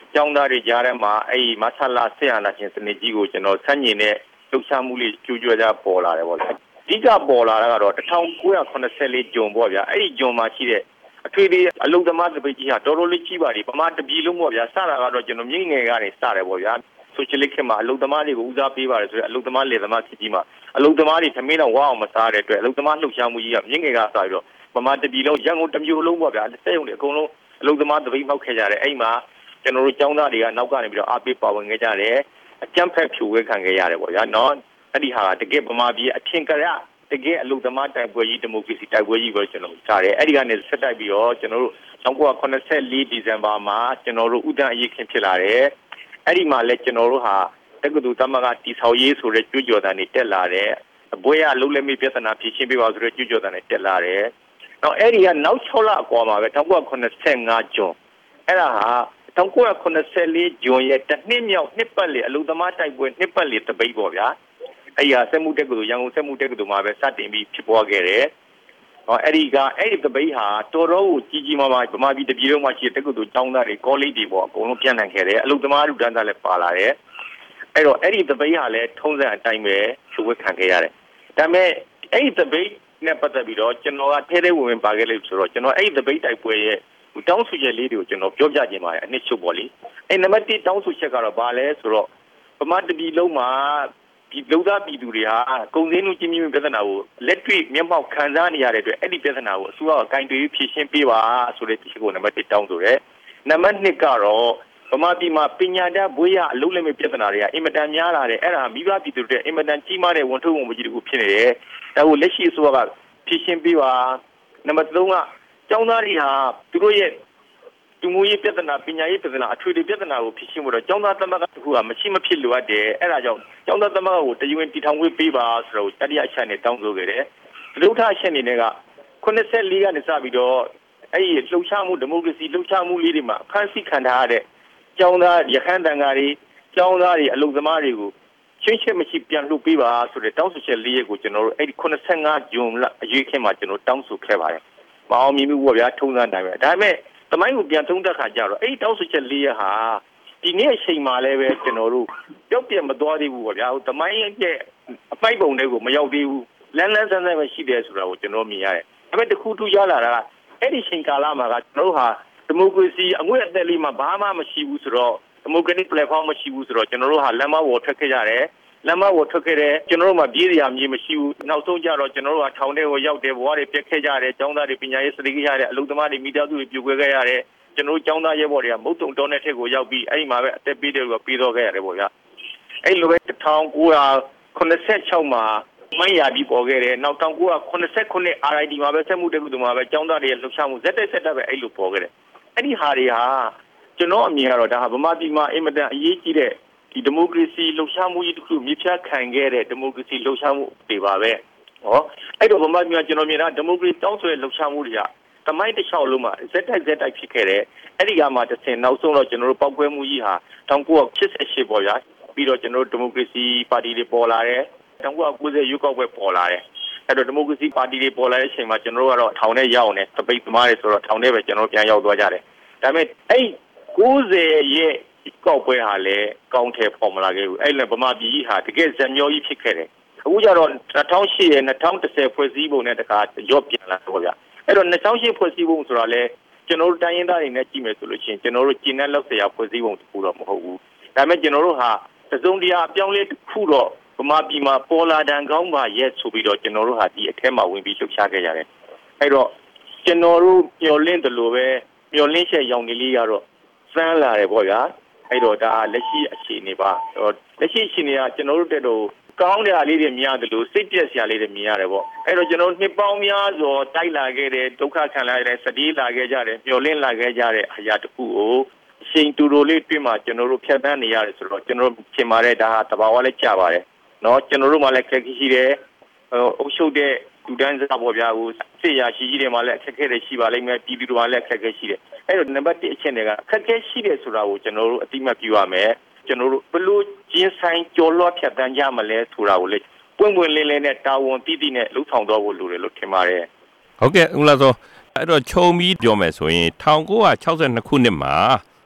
ကျောင်းသားတွေကြားထဲမှာအဲ့ဒီမဆလာဆက်ရလာခြင်းစနစ်ကြီးကိုကျွန်တော်ဆန့်ကျင်တဲ့လှုပ်ရှားမှုလေးကြိုးကြွကြပေါ်လာတယ်ပေါ့လေအဓိကပေါ်လာတာကတော့တစ်ထောင်ကိုးရာခုနှစ်ဆယ်လေးဂျွန်ပေါ့ဗျာအဲ့ဒီဂျွန်မှာရှိတဲ့အထွေထွေအလုံသမားတပိတ်ကြီးဟာတော်တော်လေးကြီးပါလေပမာတပြည်လုံးပေါ့ဗျာစတာကတော့ကျွန်တော်မြင့်ငယ်ကနေစတယ်ပေါ့ဗျာဆိုရှယ်လစ်ခေတ်မှာအလုံသမားတွေကိုဦးစားပေးပါတယ်ဆိုတော့အလုံသမားလေသမားခေတ်ကြီးမှာအလုံသမားတွေသမင်းတော့ဝအောင်မစားတဲ့အတွက်အလုံသမားလှုပ်ရှားမှုကြီးကမြင့်ငယ်ကစပြီးတော့ပမာတပြည်လုံးရန်ကုန်တစ်မျိုးလုံးပေါ့ဗျာစက်ရုံတွေအကုန်လုံးအလုံသမားတပိတ်ပေါက်ခဲ့ကြတယ်အဲ့မှာကျွန်တော်တို့ចောင်းသားတွေကနောက်ကနေပြီးတော့အားပေးပါဝင်ခဲ့ကြတယ်အကြမ်းဖက်ဖြိုဝဲခံခဲ့ရတယ်ပေါ့ဗျာနော်အဲ့ဒီဟာတကယ်ပမာပြည်အထင်ကရတကယ်အလုံသမားတိုက်ပွဲကြီးဒီမိုကရေစီတိုက်ပွဲကြီးပဲကျွန်တော်ကြားတယ်အဲ့ဒီကနေဆက်တိုက်ပြီးတော့ကျွန်တော်တို့၁၉၇၄ဒီဇင်ဘာမှာကျွန်တော်တို့ဥဒန်းအရေးခင်ဖြစ်လာတယ်အဲ့ဒီမှာလည်းကျွန်တော်တို့ဟာတက္ကသိုလ်သမဂ္ဂတီဆောက်ရေးဆိုတဲ့ကြွကြော်တန်တွေတက်လာတယ်အပွဲရလုံးလက်မိပြဿနာဖြေရှင်းပေးပါဆိုတဲ့ကြွကြော်တန်တွေတက်လာတယ်နောက်အဲ့ဒီကနောက်၆လအကွာမှာပဲ၁၉၇၅ဂျွန်အဲ့ဒါဟာ၁၉၇၄ဂျွန်ရဲ့တစ်နှစ်မြောက်နှစ်ပတ်လေအလုံသမားတိုက်ပွဲနှစ်ပတ်လေတပိတ်ပေါ့ဗျာအဲ့ဒီဟာစက်မှုတက္ကသိုလ်ရန်ကုန်စက်မှုတက္ကသိုလ်မှာပဲစတင်ပြီးဖြစ်ပေါ်ခဲ့တယ်ဟောအဲ့ဒီကအဲ့ဒီတပိတ်ဟာတော်တော်ကိုကြီးကြီးမားမားဗမာပြည်တပြည်လုံးမှာရှိတဲ့တက္ကသိုလ်ကျောင်းသားတွေကောလိပ်တွေပေါ့အကုန်လုံးပြန့်နှံ့ခဲ့တယ်အလုံသမားတို့တန်းသားလည်းပါလာတယ်အဲ့တော့အဲ့ဒီတပိတ်ဟာလည်းထုံးစံအတိုင်းပဲသူဝတ်ခံခဲ့ရတယ်ဒါပေမဲ့အဲ့ဒီတပိတ်နဲ့ပတ်သက်ပြီးတော့ကျွန်တော်ကထဲထဲဝင်ဝင်ပါခဲ့လို့ဆိုတော့ကျွန်တော်အဲ့ဒီတပိတ်တိုက်ပွဲရဲ့တောင်းဆိုချက်လေးတွေကိုကျွန်တော်ပြောပြခြင်းပါတယ်အနှစ်ချုပ်ပေါ့လေအဲ့နံပါတ်တစ်တောင်းဆိုချက်ကတော့ဘာလဲဆိုတော့ဗမာတပြည်လုံးမှာဒီလုံသားပြည်သူတွေဟာကုန်စည်နှုန်းကြီးမြင့်ပြဿနာကိုလက်တွေ့မျက်မှောက်ခံစားနေရတဲ့အတွက်အဲ့ဒီပြဿနာကိုအစိုးရကကင်တွယ်ဖြေရှင်းပေးပါဆိုတဲ့ဒီကိုနံပါတ်တစ်တောင်းဆိုတယ်နံပါတ်နှစ်ကတော့ဗမာပြည်မှာပညာတတ်ဘွေးရအလုံးလက်မဲ့ပြဿနာတွေကအင်မတန်များလာတယ်အဲ့ဒါမိဘပြည်သူတွေအင်မတန်ကြီးမားတဲ့ဝန်ထုတ်ဝန်ကြီးတွေကိုဖြစ်နေတယ်ဒါကိုလက်ရှိအစိုးရကဖြေရှင်းပေးပါနံပါတ်သုံးကကျောင်းသားတွေဟာသူတို့ရဲ့သူမျိုးရေးပြဿနာပညာရေးပြဿနာအထွေထွေပြဿနာကိုဖြေရှင်းဖို့တော့ကျောင်းသားသမဂ္ဂတစ်ခုကမရှိမဖြစ်လိုအပ်တယ်အဲ့ဒါကြောင့်ကျောင်းသားသမဂ္ဂကိုတည်ဝင်တည်ထောင်ခွင့်ပေးပါဆိုတော့တတိယအချက်နဲ့တောင်းဆိုခဲ့တယ်ဒုတိယအချက်အနေနဲ့ကခုနှစ်လေးကနေစပြီးတော့အဲ့ဒီလှုပ်ရှားမှုဒီမိုကရေစီလှုပ်ရှားမှုလေးတွေမှာဖန်ဆီးခံထားရတဲ့ကျောင်းသားရခိုင်တန်ဃာတွေကျောင်းသားတွေအလုပ်သမားတွေကိုချင်းချင်းမရှိပြန်လုပ်ပေးပါဆိုတဲ့တောင်းဆိုချက်လေးကိုကျွန်တော်တို့အဲ့ဒီခုနှစ်ဂျွန်လအရေးခင်းမှာကျွန်တော်တောင်းဆိုခဲ့ပါတယ်မအောင်မြင်မှုပေါ့ဗျာထုံးစံတိုင်းပဲဒါပေမဲ့တမိုင်းကိုပြန်သုံးသပ်ခါကြတော့အဲ့ဒီတောင်းဆိုချက်လေးရဟာဒီနေ့အချိန်မှလည်းပဲကျွန်တော်တို့ပြောက်ပြမသွားသေးဘူးပေါ့ဗျာတမိုင်းရဲ့အပိုက်ပုံတွေကိုမရောက်သေးဘူးလန်းလန်းဆန်းဆန်းပဲရှိတယ်ဆိုတာကိုကျွန်တော်မြင်ရတယ်ဒါပေမဲ့တခုထူးခြားလာတာကအဲ့ဒီချိန်ကာလမှာကကျွန်တော်တို့ဟာဒီမိုကရေစီအငွေ့အသက်လေးမှာဘာမှမရှိဘူးဆိုတော့ဒီမိုကရက်တစ် platform မရှိဘူးဆိုတော့ကျွန်တော်တို့ဟာလမ်းမပေါ်ထွက်ခဲ့ကြတယ်လမ်းမပေါ်ထွက်ခဲ့တဲ့ကျွန်တော်တို့မှာပြည်စရာမြေမရှိဘူးနောက်ဆုံးကြတော့ကျွန်တော်တို့ကထောင်ထဲကိုရောက်တယ်ဘဝတွေပြတ်ခဲ့ကြတယ်ကျောင်းသားတွေပညာရေးစရိတ်ရတဲ့အလုပ်သမားတွေမိသားစုတွေပြိုကွဲခဲ့ရတယ်ကျွန်တော်တို့ကျောင်းသားရဲဘော်တွေကမုတ်တုံတောနဲ့ထက်ကိုရောက်ပြီးအဲ့ဒီမှာပဲအသက်ပေးတယ်လို့ပြီးတော့ခဲ့ရတယ်ပေါ့ဗျာအဲ့လိုပဲ၁၉၉၆မှာမိုင်းရပြီးပေါ်ခဲ့တယ်နောက်၁၉၉၉ အာရ်အိုင်ဒီ မှာပဲဆက်မှုတက္ကသိုလ်မှာပဲကျောင်းသားတွေရဲ့လှုပ်ရှားမှုဇက်တက်ဆက်တက်ပဲအဲ့လိုပေါ်ခဲ့တယ်အဲ့ဒီဟာတွေဟာကျွန်တော်အမြင်ကတော့ဒါဟာဗမာပြည်မှာအင်မတန်အရေးကြီးတဲ့ဒီဒီမိုကရေစီလှုပ်ရှားမှုကြီးတစ်ခုမြစ်ဖြတ်ခံခဲ့တဲ့ဒီမိုကရေစီလှုပ်ရှားမှုတွေပါပဲဟောအဲ့တော့ဗမာပြည်မှာကျွန်တော်မြင်တာဒီမိုကရေစီတောင်းဆိုတဲ့လှုပ်ရှားမှုတွေကတမိုင်းတစ်လျှောက်လုံးမှာဇက်တိုက်ဇက်တိုက်ဖြစ်ခဲ့တယ်အဲ့ဒီကမှတစ်ဆင့်နောက်ဆုံးတော့ကျွန်တော်တို့ပောက်ကွဲမှုကြီးဟာ၁၉၈၈ပေါ့ဗျာပြီးတော့ကျွန်တော်တို့ဒီမိုကရေစီပါတီတွေပေါ်လာတယ်၁၉၉၀ရွေးကောက်ပွဲပေါ်လာတယ်အဲ့တော့ဒီမိုကရေစီပါတီတွေပေါ်လာတဲ့အချိန်မှာကျွန်တော်တို့ကတော့ထောင်ထဲရောက်နေတပိတ်သမားတွေဆိုတော့ထောင်ထဲပဲကျွန်တော်ပြန်ရောက်သွားကြတယ်ဒါပေမဲ့အဲ့၉၀ရဲ့ကောက်ပွဲဟာလည်းကောင်းတယ်ဖော်မလာခဲ့ဘူးအဲ့လည်းဗမာပြည်ကြီးဟာတကယ်ဇက်မျောကြီးဖြစ်ခဲ့တယ်အခုကျတော့၂၀၀၈ရဲ့၂၀၁၀ဖွဲ့စည်းပုံနဲ့တခါရော့ပြန်လာတော့ဗျာအဲ့တော့၂၀၀၈ဖွဲ့စည်းပုံဆိုတာလေကျွန်တော်တို့တိုင်းရင်းသားတွေနဲ့ကြည့်မယ်ဆိုလို့ရှိရင်ကျွန်တော်တို့ကျင်းတဲ့လောက်စရာဖွဲ့စည်းပုံတစ်ခုတော့မဟုတ်ဘူးဒါပေမဲ့ကျွန်တော်တို့ဟာသစုံတရားအပြောင်းလဲတစ်ခုတော့ဗမာပြည်မှာပေါ်လာတန်ကောင်းပါရဲ့ဆိုပြီးတော့ကျွန်တော်တို့ဟာဒီအထက်မှာဝင်ပြီးလှုပ်ရှားခဲ့ကြတယ်အဲ့တော့ကျွန်တော်တို့မျော်လင့်တယ်လို့ပဲမျော်လင့်ချက်ရောင်နေလေးကတော့စမ်းလာတယ်ပေါ့ဗျာအဲ့တော့ဒါလက်ရှိအခြေအနေပါလက်ရှိအခြေအနေကကျွန်တော်တို့တက်တော့ကောင်းတဲ့အလေးတွေမြင်ရတယ်လို့စိတ်ပြည့်စရာလေးတွေမြင်ရတယ်ပေါ့အဲ့တော့ကျွန်တော်နှစ်ပေါင်းများစွာတိုက်လာခဲ့တဲ့ဒုက္ခခံလာရတဲ့စတီးလာခဲ့ကြတယ်မျောလင့်လာခဲ့ကြတဲ့အရာတခုကိုအချိန်တူတူလေးတွေ့မှကျွန်တော်တို့ဖြတ်သန်းနေရတယ်ဆိုတော့ကျွန်တော်ရှင်းပါတယ်ဒါဟာတဘာဝလည်းကြပါတယ်နော်ကျွန်တော်တို့မှလည်းခက်ခဲရှိတယ်အုပ်ချုပ်တဲ့လူတန်းစားပေါ်ပြားကိုစစ်ရာရှိကြီးတွေမှလည်းအခက်အခဲတွေရှိပါလိမ့်မယ်ပြည်သူတွေမှလည်းအခက်အခဲရှိတယ်အဲ့တော့နံပါတ်တစ်အချက်တွေကအခက်အခဲရှိတယ်ဆိုတာကိုကျွန်တော်တို့အတိအမှတ်ပြုရမယ်ကျွန်တော်တို့ဘလို့ကျင်းဆိုင်ကြော်လွှတ်ဖြတ်တန်းကြမလဲဆိုတာကိုလေပွင့်ပွင့်လင်းလင်းနဲ့တာဝန်တည်တည်နဲ့လှုပ်ဆောင်တော့ဖို့လိုတယ်လို့ထင်ပါတယ်ဟုတ်ကဲ့ဦးလာစောအဲ့တော့ခြုံပြီးပြောမယ်ဆိုရင်၁၉၆၂ခုနှစ်မှာ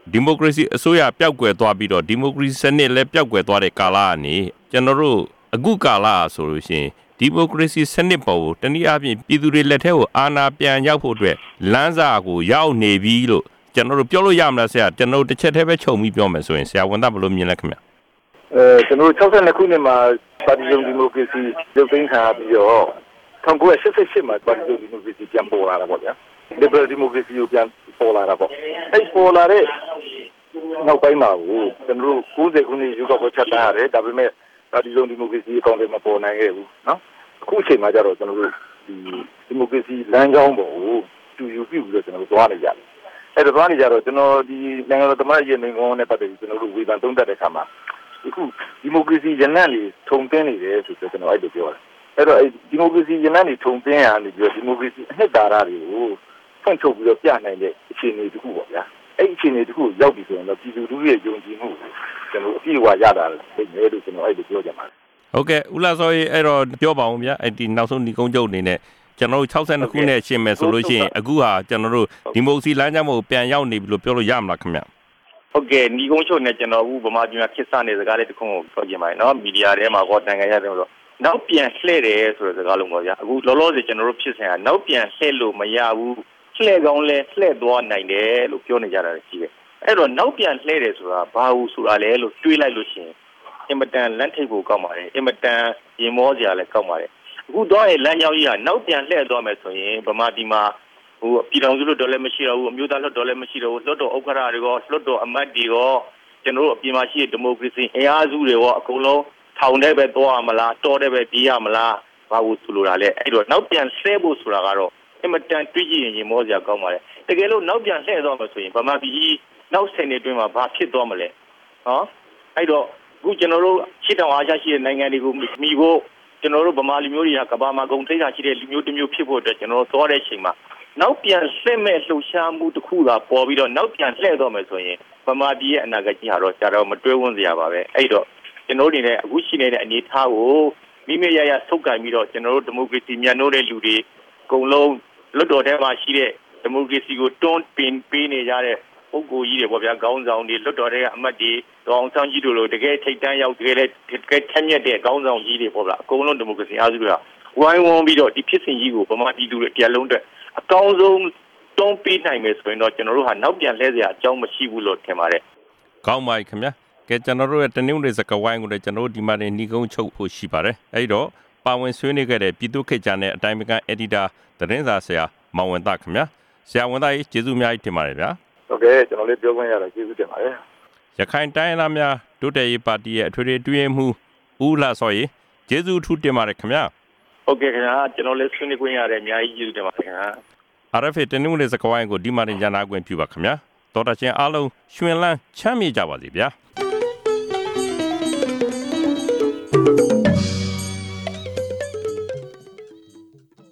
ဒီမိုကရေစီအစိုးရပျောက်ကွယ်သွားပြီးတော့ဒီမိုကရေစီစနစ်လည်းပျောက်ကွယ်သွားတဲ့ကာလကနေကျွန်တော်တို့အခုကာလဆိုလို့ရှိရင်ဒီမိုကရေစီစနစ်ပေါ်ကိုတနည်းအားဖြင့်ပြည်သူတွေလက်ထဲကိုအာဏာပြန်ရောက်ဖို့အတွက်လမ်းစာကိုရောက်နေပြီလို့ကျွန်တော်တို့ပြောလို့ရမလားဆရာကျွန်တော်တို့တစ်ချက်တည်းပဲခြုံပြီးပြောမယ်ဆိုရင်ဆရာဝန်သားဘယ်လိုမြင်လဲခင်ဗျအဲကျွန်တော်တို့၆၂ခုနှစ်မှာပါတီစုံဒီမိုကရေစီရုပ်သိမ်းခံပြီးတော့၁၉၈၈မှာပါတီစုံဒီမိုကရေစီပြန်ပေါ်လာတာပေါ့ဗျာ Liberal Democracy ကိုပြန်ပေါ်လာတာပေါ့အဲ့ပေါ်လာတဲ့နောက်ပိုင်းမှာကိုကျွန်တော်တို့၉၀ခုနှစ်ယူကောက်ပွဲချက်ထားရတယ်ဒါပေမဲ့ပါတီစုံဒီမိုကရေစီအကောင့်တွေမပေါ်နိုင်ခဲ့ဘူးနော်အခုအချိန်မှာကျတော့ကျွန်တော်တို့ဒီဒီမိုကရေစီလမ်းကြောင်းပေါ်ကိုတူယူပြီးပြီးတော့ကျွန်တော်တို့သွားနေကြတယ်အဲ့ဒါသွားနေကြတော့ကျွန်တော်ဒီနိုင်ငံတော်သမ္မတရဲ့မိန့်ခွန်းနဲ့ပတ်သက်ပြီးကျွန်တော်တို့ဝေဖန်သုံးသပ်တဲ့အခါမှာအခုဒီမိုကရေစီရနံ့တွေထုံတင်းနေတယ်ဆိုတော့ကျွန်တော်အဲ့လိုပြောတယ်အဲ့တော့ဒီမိုကရေစီရနံ့တွေထုံတင်းရနေပြီးတော့ဒီမိုကရေစီအနှစ်သာရတွေကိုဖွင့်ထုတ်ပြီးတော့ပြနိုင်တဲ့အခြေအနေတစ်ခုပေါ့ဗျာအဲ့ဒီအခြေအနေတစ်ခုရောက်ပြီဆိုရင်တော့ပြည်သူလူထုရဲ့ယုံကြည်မှုကျွန်တော်အပြည့်အဝရတာဖြစ်နေလို့ကျွန်တော်အဲ့လိုပြောကြပါမယ်ဟုတ်ကဲ့ဦးလာစောကြီးအဲ့တော့ပြောပါဦးဗျာအဲ့ဒီနောက်ဆုံးဒီကုန်းချုပ်အနေနဲ့ကျွန်တော်တို့၆၂ခုနဲ့ရှင်းမယ်ဆိုလို့ရှိရင်အခုဟာကျွန်တော်တို့ဒီမိုကရေစီလမ်းကြောင်းကိုပြန်ရောက်နေပြီလို့ပြောလို့ရမလားခင်ဗျဟုတ်ကဲ့ဒီကုန်းချုပ်နဲ့ကျွန်တော်အခုဗမာပြည်မှာခစ်စနေစကားလေးတစ်ခုကိုပြောချင်ပါတယ်နော်မီဒီယာထဲမှာကောတန်ခါရတယ်ဆိုတော့နောက်ပြန်လှည့်တယ်ဆိုတဲ့စကားလုံးပေါ့ဗျာအခုလောလောဆယ်ကျွန်တော်တို့ဖြစ်စဉ်ကနောက်ပြန်လှည့်လို့မရဘူးလှည့်ကောင်းလဲလှည့်သွားနိုင်တယ်လို့ပြောနေကြတာရှိတယ်အဲ့တော့နောက်ပြန်လှည့်တယ်ဆိုတာဘာလို့ဆိုတာလဲလို့တွေးလိုက်လို့ရှိရင်အင်မတန်လန့်ထိပ်ဖို့ကောက်ပါတယ်အင်မတန်ရင်မောစရာလည်းကောက်ပါတယ်အခုတော့လမ်းကြောင်းကြီးကနောက်ပြန်လှည့်သွားမယ်ဆိုရင်ဗမာပြည်မှာဟိုပြည်တော်စုလို့တော့လည်းမရှိတော့ဘူးအမျိုးသားလွှတ်တော်လည်းမရှိတော့ဘူးလွှတ်တော်ဥက္ကဋ္ဌတွေရောလွှတ်တော်အမတ်တွေရောကျွန်တော်တို့အပြင်မှာရှိတဲ့ဒီမိုကရေစီအင်အားစုတွေရောအကုန်လုံးထောင်ထဲပဲသွားရမလားတော်ထဲပဲပြေးရမလားဘာလို့ဆိုလိုတာလဲအဲ့တော့နောက်ပြန်ဆဲဖို့ဆိုတာကတော့အင်မတန်တွေးကြည့်ရင်ရင်မောစရာကောင်းပါတယ်တကယ်လို့နောက်ပြန်လှည့်သွားမယ်ဆိုရင်ဗမာပြည်နောက်ဆယ်နှစ်အတွင်းမှာဘာဖြစ်သွားမလဲဟောအဲ့တော့အခုကျွန်တော်တို့ရှစ်တောင်အားရှိတဲ့နိုင်ငံတွေကိုမိဖို့ကျွန်တော်တို့ဗမာလူမျိုးတွေကကဘာမှာဂုံထိပ်တာရှိတဲ့လူမျိုးတစ်မျိုးဖြစ်ဖို့အတွက်ကျွန်တော်တို့သွားတဲ့အချိန်မှာနောက်ပြန်လှည့်မဲ့လှုပ်ရှားမှုတစ်ခုကပေါ်ပြီးတော့နောက်ပြန်လှည့်တော့မယ်ဆိုရင်ဗမာပြည်ရဲ့အနာဂတ်ကြီးဟာတော့ကြာတော့မတွဲဝန်းစရာပါပဲအဲ့တော့ကျွန်တော်တို့နေနဲ့အခုရှိနေတဲ့အနေအထားကိုမိမိရရဆုတ်ကင်ပြီးတော့ကျွန်တော်တို့ဒီမိုကရေစီမြန်နိုးတဲ့လူတွေအကုန်လုံးလွတ်တော်ထဲမှာရှိတဲ့ဒီမိုကရေစီကိုတွန်းပင်ပေးနေကြတဲ့ပုဂ္ဂိုလ်ကြီးတွေပေါ့ဗျာခေါင်းဆောင်တွေလွတ်တော်ထဲကအမတ်တွေတောင်ဆောင်ကြီးတို့လိုတကယ်ထိတ်တန်းရောက်တကယ်လည်းတကယ်ထက်မြက်တဲ့ခေါင်းဆောင်ကြီးတွေပေါ့ဗျာအကုန်လုံးဒီမိုကရေစီအားစုတွေကဝိုင်းဝန်းပြီးတော့ဒီဖြစ်စဉ်ကြီးကိုဗမာပြည်သူတွေတရားလုံးအတွက်အကောင်းဆုံးတွန်းပေးနိုင်မယ်ဆိုရင်တော့ကျွန်တော်တို့ဟာနောက်ပြန်လှည့်စရာအကြောင်းမရှိဘူးလို့ထင်ပါတယ်ကောင်းပါပြီခင်ဗျာကဲကျွန်တော်တို့ရဲ့တနင်္ဂနွေစကားဝိုင်းကိုလည်းကျွန်တော်တို့ဒီမှာနေနှီးကုန်းချုပ်ဖို့ရှိပါတယ်အဲ့တော့ပါဝင်ဆွေးနွေးခဲ့တဲ့ပြည်သူ့ခေတ်ချာနဲ့အတိုင်းအကန်အက်ဒီတာသတင်းစာဆရာမောင်ဝင်းသားခင်ဗျာဆရာဝန်သားကြီးကျေးဇူးအများကြီးတင်ပါတယ်ဗျာဟုတ်ကဲ့ကျွန်တော်လေးပြောခွင့်ရတာကျေးဇူးတင်ပါတယ်ရခိုင်တိုင်းသားများဒုတိယပါတီရဲ့အထွေထွေတွဲမှုဦးလာစောကြီးကျေးဇူးထူးတင်ပါတယ်ခင်ဗျာဟုတ်ကဲ့ခင်ဗျာကျွန်တော်လေးဆွေးနွေးခွင့်ရတယ်အများကြီးကျေးဇူးတင်ပါတယ်ခင်ဗျာအာရ်အက်ဖ်တနင်္ဂနွေစကားဝိုင်းကိုဒီမှာတင်ကြနာခွင့်ပြုပါခင်ဗျာတော်တာချင်းအားလုံးရွှင်လန်းချမ်းမြေ့ကြပါစေဗျာ